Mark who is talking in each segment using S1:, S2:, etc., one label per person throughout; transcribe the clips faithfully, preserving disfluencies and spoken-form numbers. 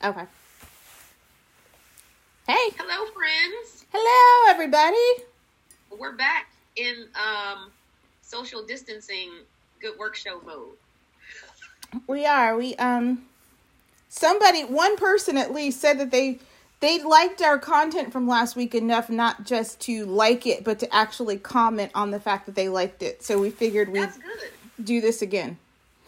S1: Okay. Hey.
S2: Hello, friends.
S1: Hello, everybody.
S2: We're back in um, social distancing good work show mode.
S1: We are. We um somebody one person at least said that they they liked our content from last week enough not just to like it, but to actually comment on the fact that they liked it. So we figured we'd
S2: That's good.
S1: do this again.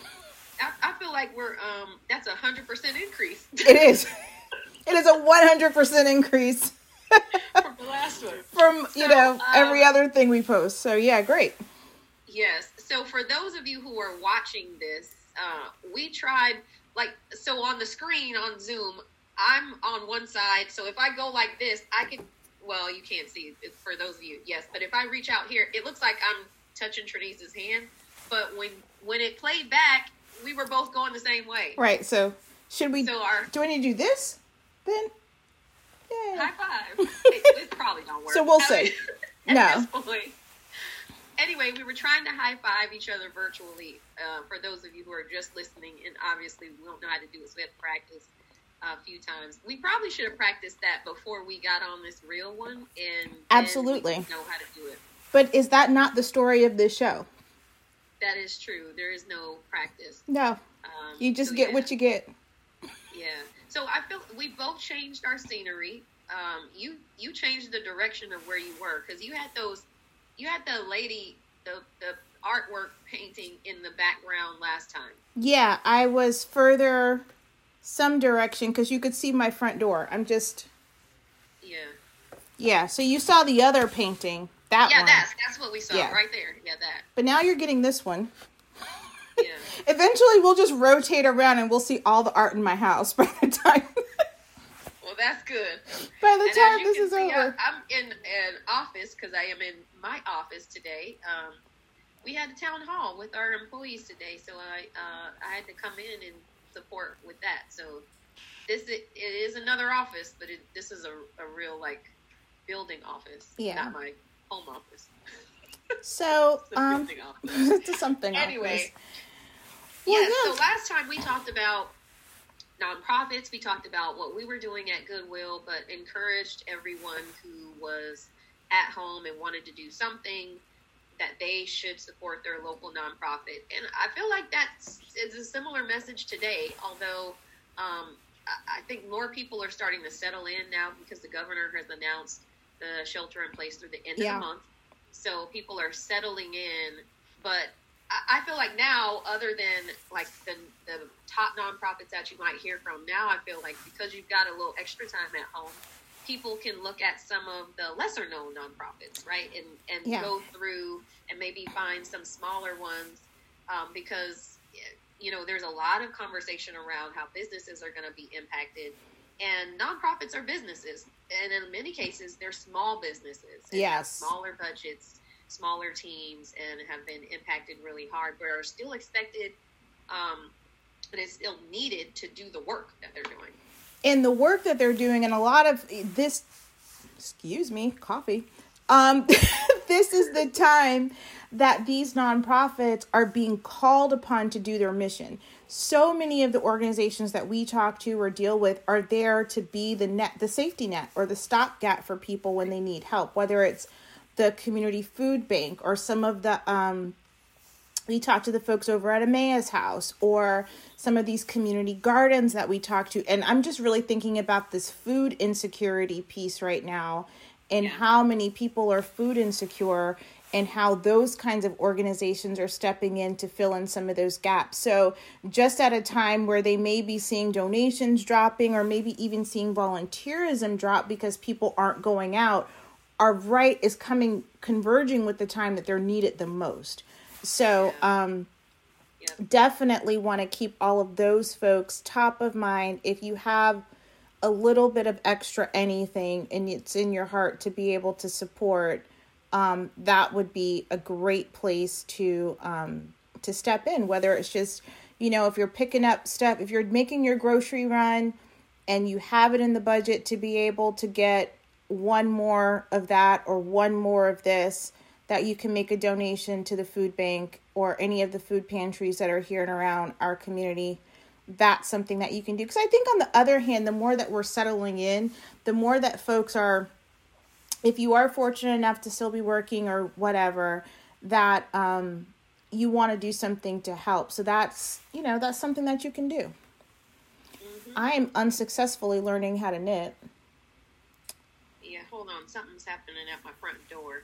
S2: I, I feel like we're um that's a hundred percent increase.
S1: It is. It is a one hundred percent increase
S2: from the last one.
S1: From, you
S2: So,
S1: know,
S2: um,
S1: every other thing we post. So yeah, great.
S2: Yes. So for those of you who are watching this, uh, we tried, like, so on the screen on Zoom, I'm on one side. So if I go like this, I can, well, you can't see it for those of you. Yes. But if I reach out here, it looks like I'm touching Trinice's hand. But when, when it played back, we were both going the same way.
S1: Right. So should we,
S2: so our,
S1: do we need to do this then? Yeah.
S2: High five. it, it probably don't work.
S1: So we'll
S2: I
S1: see.
S2: mean,
S1: No.
S2: At this point. Anyway, we were trying to high five each other virtually. Uh, for those of you who are just listening, and obviously we don't know how to do it, so we have to practice a few times. We probably should have practiced that before we got on this real one, and
S1: absolutely
S2: then we know how to do it.
S1: But is that not the story of this show?
S2: That is true. There is no practice.
S1: No,
S2: um,
S1: you just
S2: so
S1: get
S2: yeah.
S1: what you get.
S2: Yeah. So I feel we both changed our scenery. Um, you you changed the direction of where you were, because you had those. You had the lady, the, the artwork painting in the background last time.
S1: Yeah, I was further some direction because you could see my front door. I'm just...
S2: Yeah.
S1: Yeah, so you saw the other painting. That
S2: yeah,
S1: one.
S2: Yeah, that's, that's what we saw
S1: yeah.
S2: right there. Yeah, that.
S1: But now you're getting this one.
S2: Yeah.
S1: Eventually we'll just rotate around and we'll see all the art in my house by the time...
S2: Well, that's good.
S1: By the
S2: and
S1: time this
S2: is
S1: is
S2: see,
S1: over.
S2: I, I'm in an office because I am in my office today. Um, we had a town hall with our employees today, so I uh, I had to come in and support with that. So this it, it is another office, but it, this is a, a real like building office,
S1: yeah.
S2: not my home office.
S1: So
S2: it's a
S1: um,
S2: office.
S1: it's something.
S2: Anyway,
S1: office.
S2: yeah.
S1: Well, yeah.
S2: So last time we talked about nonprofits. We talked about what we were doing at Goodwill, but encouraged everyone who was at home and wanted to do something that they should support their local nonprofit. And I feel like that's is a similar message today, although um, I think more people are starting to settle in now because the governor has announced the shelter in place through the end
S1: yeah.
S2: of the month. So people are settling in, but I feel like now, other than like the the top nonprofits that you might hear from, now I feel like because you've got a little extra time at home, people can look at some of the lesser known nonprofits, right? And and
S1: yeah.
S2: go through and maybe find some smaller ones um, because, you know, there's a lot of conversation around how businesses are going to be impacted. And nonprofits are businesses. And in many cases, they're small businesses. And
S1: yes.
S2: have smaller budgets, smaller teams, and have been impacted really hard, but are still expected, um, but it's still needed to do the work that they're doing.
S1: And the work that they're doing, and a lot of this, excuse me, coffee, um, this is the time that these nonprofits are being called upon to do their mission. So many of the organizations that we talk to or deal with are there to be the net, the safety net or the stopgap for people when they need help, whether it's the community food bank or some of the, um, we talk to the folks over at Emmaus House or some of these community gardens that we talk to. And I'm just really thinking about this food insecurity piece right now and
S2: yeah.
S1: how many people are food insecure and how those kinds of organizations are stepping in to fill in some of those gaps. So just at a time where they may be seeing donations dropping or maybe even seeing volunteerism drop because people aren't going out, our right is coming, converging with the time that they're needed the most. So um,
S2: yeah.
S1: definitely want to keep all of those folks top of mind. If you have a little bit of extra anything and it's in your heart to be able to support, um, that would be a great place to um, to step in, whether it's just, you know, if you're picking up stuff, if you're making your grocery run and you have it in the budget to be able to get one more of that or one more of this, that you can make a donation to the food bank or any of the food pantries that are here and around our community. that's something that you can do. Because I think on the other hand, the more that we're settling in, the more that folks are, if you are fortunate enough to still be working or whatever, that um, you want to do something to help. So that's, you know, that's something that you can do.
S2: Mm-hmm.
S1: I am unsuccessfully learning how to knit.
S2: Yeah, hold on. Something's happening at my front door.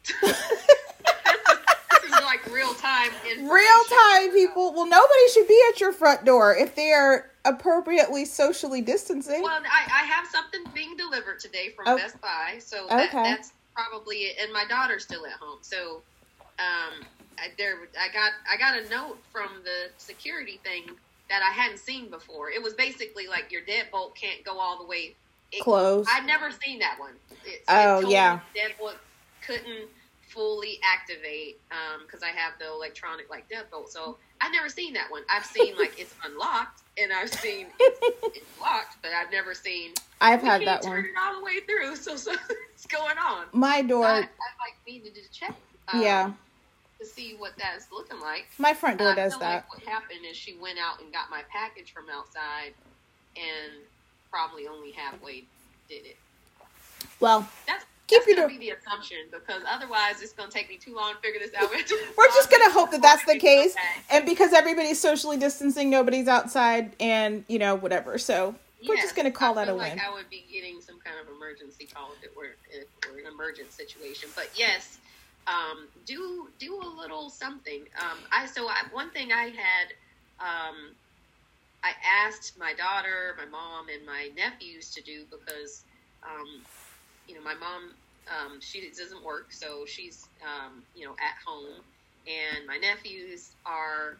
S2: This is like real time information.
S1: Real time, people. Well, nobody should be at your front door if they are appropriately socially distancing.
S2: Well, I, I have something being delivered today from
S1: oh.
S2: Best Buy, so that,
S1: okay.
S2: that's probably it. And my daughter's still at home, so um, I there I got I got a note from the security thing that I hadn't seen before. It was basically like your deadbolt can't go all the way it,
S1: close.
S2: I'd never seen that one. It,
S1: oh
S2: it told
S1: yeah,
S2: me deadbolt couldn't fully activate because um, I have the electronic like deadbolt, so I've never seen that one. I've seen like it's unlocked, and I've seen it's, it's locked, but I've never seen.
S1: I've
S2: we
S1: had
S2: can't
S1: that
S2: turn
S1: one.
S2: it all the way through, so something's going on.
S1: My door.
S2: I, I like needed to check. Um,
S1: yeah.
S2: To see what that's looking like.
S1: My front door
S2: I
S1: does
S2: feel
S1: that.
S2: Like what happened is she went out and got my package from outside, and probably only halfway did it.
S1: Well,
S2: that's.
S1: Keep
S2: That's
S1: your
S2: going to be the assumption, because otherwise it's going to take me too long to figure this out.
S1: We're just going to hope that that's the case.
S2: Okay.
S1: And because everybody's socially distancing, nobody's outside and, you know, whatever. So we're
S2: yes,
S1: just going to call
S2: I
S1: that a
S2: feel
S1: win.
S2: like I would be getting some kind of emergency call if it were, if it were an emergent situation. But yes, um, do do a little something. Um, I So I, one thing I had, um, I asked my daughter, my mom, and my nephews to do because... Um, You know, my mom, um, she doesn't work, so she's, um, you know, at home. And my nephews are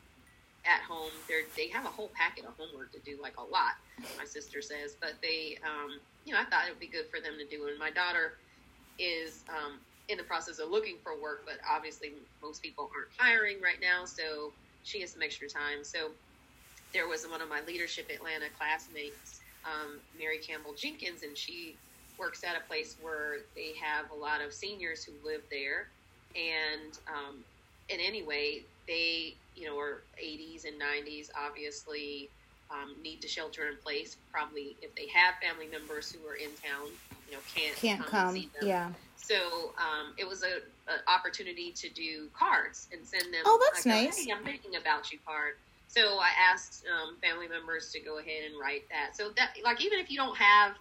S2: at home. They're, they have a whole packet of homework to do, like a lot, my sister says. But they, um, you know, I thought it would be good for them to do. And my daughter is um, in the process of looking for work, but obviously most people aren't hiring right now, so she has some extra time. So there was one of my Leadership Atlanta classmates, um, Mary Campbell Jenkins, and she works at a place where they have a lot of seniors who live there, and um, and anyway, they you know are eighties and nineties, obviously um, need to shelter in place. Probably if they have family members who are in town, you know can't
S1: can't
S2: come,
S1: come.
S2: And see them.
S1: Yeah.
S2: So um, it was a, a opportunity to do cards and send them.
S1: Oh, that's
S2: like,
S1: nice.
S2: Hey, I'm thinking about you card. So I asked um, family members to go ahead and write that. So that like even if you don't have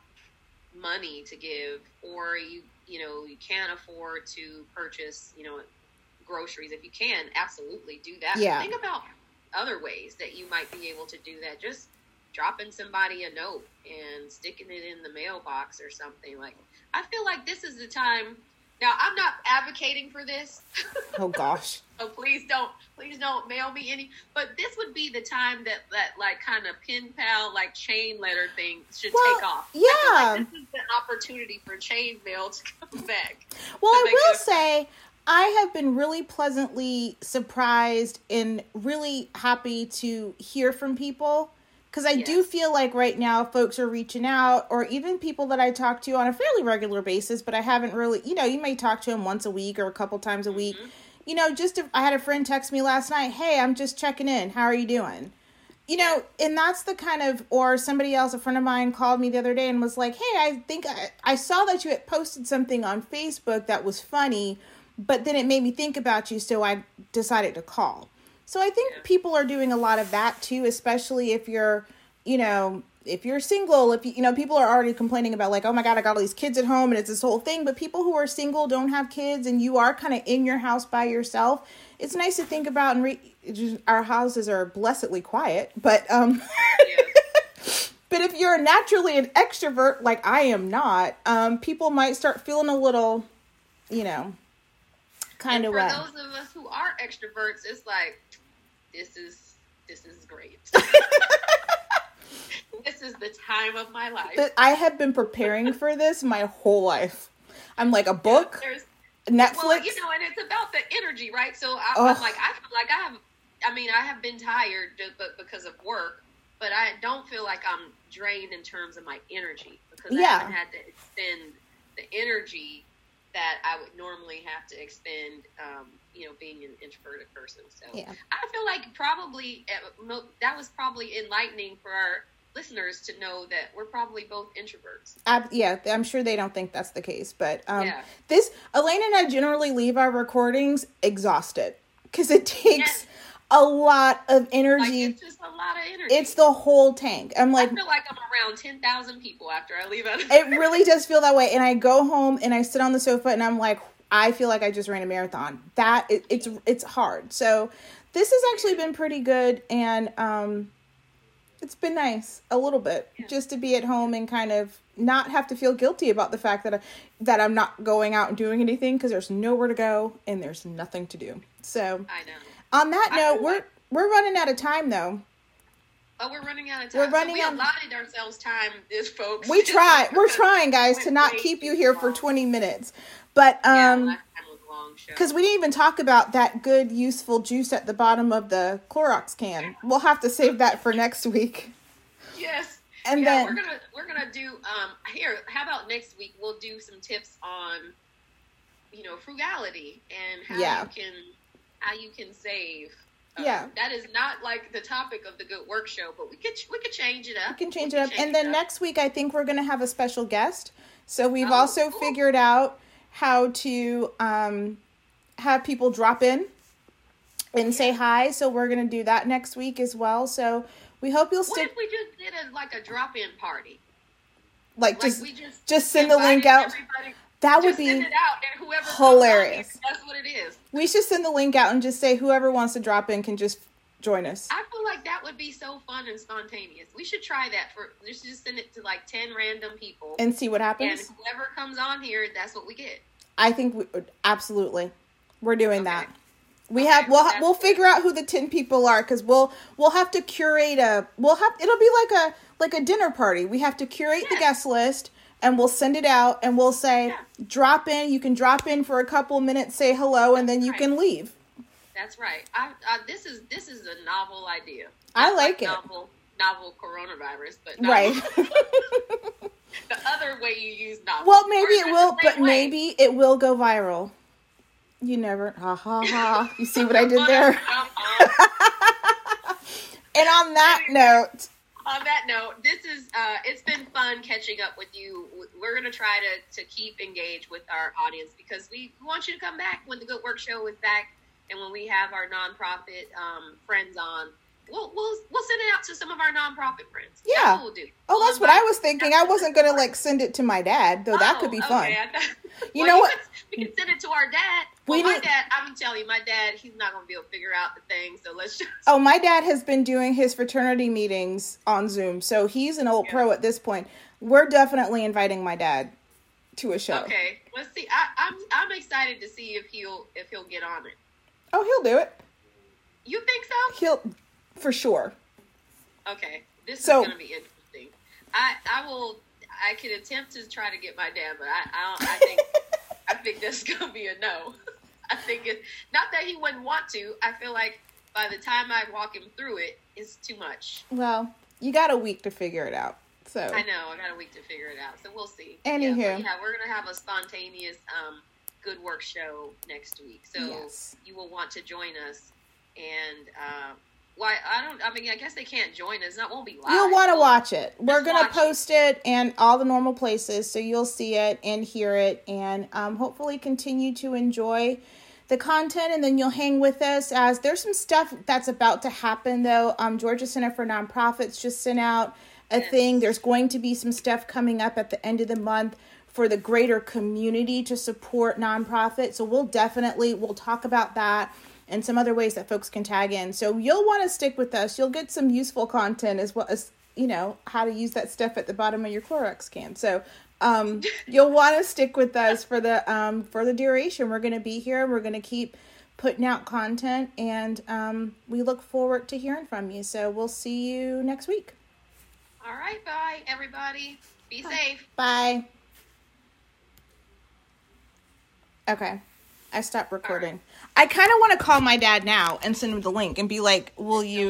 S2: money to give, or you you know you can't afford to purchase you know groceries, if you can, absolutely do that.
S1: Yeah.
S2: Think about other ways that you might be able to do that. Just dropping somebody a note and sticking it in the mailbox or something. Like, I feel like this is the time. Now, I'm not advocating for this.
S1: Oh gosh.
S2: So please don't, please don't mail me any. But this would be the time that that like kind of pen pal, like chain letter thing should
S1: well,
S2: take off.
S1: Yeah.
S2: I feel like this is an opportunity for chain mail to come back.
S1: Well, I will
S2: a-
S1: say I have been really pleasantly surprised and really happy to hear from people. Because I
S2: Yes.
S1: do feel like right now folks are reaching out, or even people that I talk to on a fairly regular basis, but I haven't really, you know, you may talk to them once a week or a couple times a week.
S2: Mm-hmm.
S1: You know, just if I had a friend text me last night, hey, I'm just checking in. How are you doing? You know, and that's the kind of, or somebody else, a friend of mine called me the other day and was like, hey, I think I, I saw that you had posted something on Facebook that was funny, but then it made me think about you, so I decided to call. So I think
S2: Yeah.
S1: people are doing a lot of that too, especially if you're, you know, if you're single, if you, you know, people are already complaining about like, oh my God, I got all these kids at home and it's this whole thing. But people who are single, don't have kids, and you are kind of in your house by yourself. It's nice to think about, and re- just, our houses are blessedly quiet, but, um,
S2: Yeah.
S1: but if you're naturally an extrovert, like I am not, um, people might start feeling a little, you know, kind of
S2: For
S1: way.
S2: those of us who are extroverts, it's like, this is this is great. This is the time of my life.
S1: But I have been preparing for this my whole life. I'm like a book,
S2: There's,
S1: Netflix.
S2: well, you know, and it's about the energy, right? So I,
S1: Ugh.
S2: I'm like, I feel like I have. I mean, I have been tired, just, but because of work. But I don't feel like I'm drained in terms of my energy, because I
S1: Yeah.
S2: haven't had to expend the energy that I would normally have to expend um, you know, being an introverted person. So
S1: yeah.
S2: I feel like probably that was probably enlightening for our listeners to know that we're probably both introverts.
S1: Uh, yeah, I'm sure they don't think that's the case, but um,
S2: yeah.
S1: this Elaine and I generally leave our recordings exhausted because it takes yeah. a lot of energy.
S2: Like, it's just a lot of energy.
S1: It's the whole tank. I'm like,
S2: I feel like I'm around ten thousand people after I leave out.
S1: It really does feel that way, and I go home and I sit on the sofa and I'm like, I feel like I just ran a marathon. That it, it's it's hard. So this has actually been pretty good, and um. It's been nice a little bit yeah. just to be at home and kind of not have to feel guilty about the fact that I, that I'm not going out and doing anything because there's nowhere to go and there's nothing to do. So
S2: I know.
S1: On that
S2: I
S1: note, we're like, we're running out of time though.
S2: Oh, we're running out of time.
S1: We're running
S2: so we
S1: on,
S2: allotted ourselves time, this folks.
S1: We try. We're trying, guys, to not keep you here long. for twenty minutes. But um. Yeah, because we didn't even talk about that good, useful juice at the bottom of the Clorox can. We'll have to save that for next week.
S2: Yes.
S1: And
S2: yeah,
S1: then
S2: we're gonna we're gonna do um here. How about next week? We'll do some tips on, you know, frugality and how
S1: yeah.
S2: you can how you can save. Um,
S1: yeah.
S2: That is not like the topic of the Good Work Show, but we could we could change it up.
S1: We can change
S2: we
S1: it up.
S2: Change
S1: and then
S2: up.
S1: next week, I think we're gonna have a special guest. So we've
S2: oh,
S1: also
S2: cool.
S1: figured out how to um. have people drop in and say hi. So we're going to do that next week as well. So we hope you'll stick.
S2: What if we just did a, like a drop-in party?
S1: Like,
S2: like
S1: just,
S2: we just,
S1: just send the link out.
S2: Everybody.
S1: That would
S2: just
S1: be
S2: send it out and whoever
S1: hilarious.
S2: Comes on, that's what it is.
S1: We should send the link out and just say whoever wants to drop in can just join us.
S2: I feel like that would be so fun and spontaneous. We should try that for, we should just send it to like ten random people.
S1: And see what happens.
S2: And whoever comes on here, that's what we get.
S1: I think we absolutely. We're doing
S2: okay.
S1: that. We
S2: okay,
S1: have we'll
S2: well,
S1: we'll figure out who the ten people are because we'll we'll have to curate a we'll have it'll be like a like a dinner party. We have to curate
S2: yeah.
S1: the guest list and we'll send it out and we'll say
S2: yeah.
S1: drop in. You can drop in for a couple minutes, say hello, and then you
S2: right.
S1: can leave.
S2: That's right. I, I this is this is a novel idea.
S1: I
S2: Not
S1: like,
S2: like
S1: it.
S2: Novel novel coronavirus, but novel.
S1: Right.
S2: The other way you use novel.
S1: Well, maybe it will, but
S2: way.
S1: maybe it will go viral. You never, ha ha ha. You see what I did there? And on that note.
S2: On that note, this is, uh, it's been fun catching up with you. We're going to try to, to keep engaged with our audience because we want you to come back when the Good Work Show is back and when we have our nonprofit um, friends on. We'll, we'll we'll send it out to some of our nonprofit friends.
S1: Yeah.
S2: That's what we'll do.
S1: Oh,
S2: we'll
S1: that's what I was thinking. I wasn't going to like send it to my dad, though. That
S2: oh,
S1: could be
S2: okay.
S1: fun.
S2: Thought,
S1: you
S2: well,
S1: know
S2: you
S1: what?
S2: Could, we can send it to our dad. Well,
S1: we
S2: my
S1: need...
S2: dad, I'm telling you, my dad, he's not going to be able to figure out the thing. So let's just.
S1: Oh, my dad has been doing his fraternity meetings on Zoom, so he's an old yeah. pro at this point. We're definitely inviting my dad to a show.
S2: Okay, let's see. I, I'm I'm excited to see if he'll if he'll get on it.
S1: Oh, he'll do it.
S2: You think so?
S1: He'll, for sure.
S2: Okay, this
S1: so,
S2: is going to be interesting. I I will. I can attempt to try to get my dad, but I I, don't, I think I think this is going to be a no. I think it. Not that he wouldn't want to. I feel like by the time I walk him through it, it's too much.
S1: Well, you got a week to figure it out. So
S2: I know I got a week to figure it out. So we'll see.
S1: Anywho,
S2: yeah, yeah we're going to have a spontaneous um, Good Work Show next week. So
S1: yes.
S2: you will want to join us and. Uh, Why I don't I mean I guess they can't join us. That won't be live.
S1: You'll want to
S2: we'll,
S1: watch it. We're gonna post it.
S2: it
S1: and all the normal places, so you'll see it and hear it, and um, hopefully continue to enjoy the content. And then you'll hang with us as there's some stuff that's about to happen. Though um, Georgia Center for Nonprofits just sent out a
S2: yes.
S1: thing. There's going to be some stuff coming up at the end of the month for the greater community to support nonprofits. So we'll definitely we'll talk about that. And some other ways that folks can tag in. So you'll want to stick with us. You'll get some useful content as well as, you know, how to use that stuff at the bottom of your Clorox can. So um, you'll want to stick with us for the um, for the duration. We're going to be here. We're going to keep putting out content. And um, we look forward to hearing from you. So we'll see you next week.
S2: All right. Bye, everybody. Be
S1: bye.
S2: safe.
S1: Bye. Okay. I stopped recording. Right. I kind of want to call my dad now and send him the link and be like, will you